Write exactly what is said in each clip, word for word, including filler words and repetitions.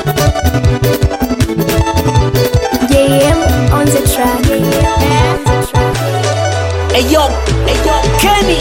J M on the track. Ayo, ayo, Kenny.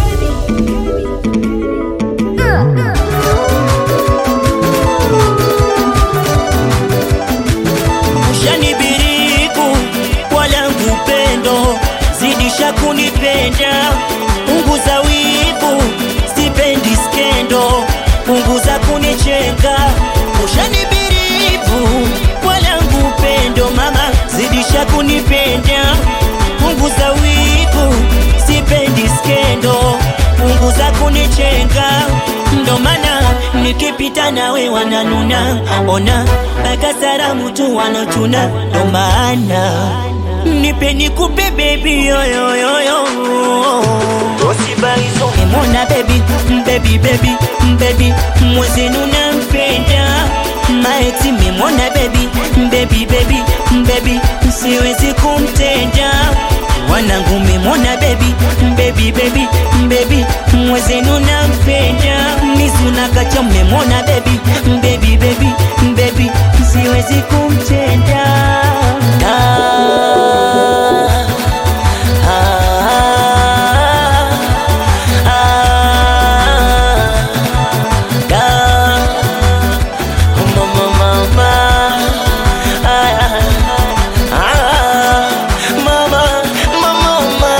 Ushanibiriku wala upendo, zidisha kunipenda, punguza wivu, sipendi skendo, punguza kunichenga. Ushanibiriku wala upendo mama, zidisha kunipenda, punguza wivu, sipendi skendo, punguza kunichenga. Ndo maana nikipita nawe wananuna, ona baka salamu tu wanachuna. Ndo maana nipe nikupe baby yo yo yo yo. Memona baby, baby baby, baby mwezenu nampenda. Maeti memona baby, baby baby, baby siwezi kumtenda. Wanangu memona baby, baby baby, baby mwezenu nampenda. Mizuna kacha memona baby, baby baby, baby siwezi kumtenda. Ah, ah, ah, ah, mama mama, ah, ah, mama mama,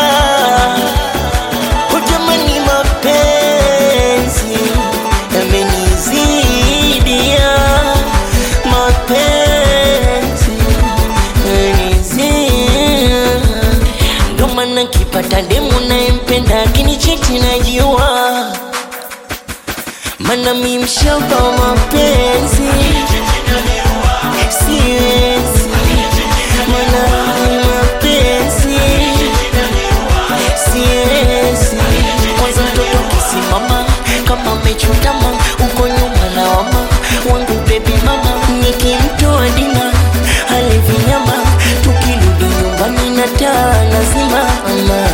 hujamani mapenzi yamenizidia, mapenzi yamenizidia. Ndo maana kipata demu nayempenda akinichiti najua, mana mi mshamba wa mapenzi siwezi, mana mi mapenzi siwezi. Kwanza mtoto kisimama kama mechutama, uko nyuma lawama wangu baby mama. Nikimtoa dina hale vinyama, tukirudi nyumbani na taa lazima mama.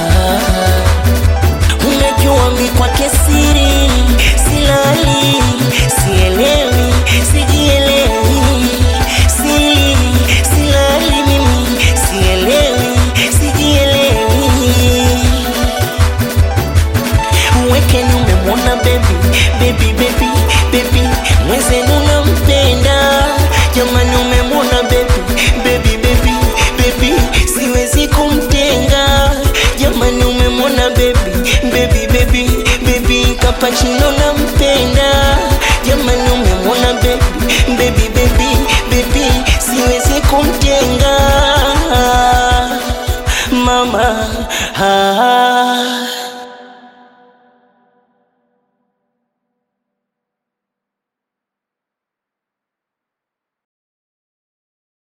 Unajua mi kwake siri, silali, sielewi, sijielewi, sili, silali mimi, sielewi, sijielewi. Uwekeni umemwona baby, baby baby, baby mwezenu nampenda. Jamani umemwona baby, baby baby, baby siwezi kumtenga. Jamani umemwona baby, baby baby, baby Kapachino nampenda. Jamani umemwona baby, baby baby, baby siwezi kumtenga mama. Ah,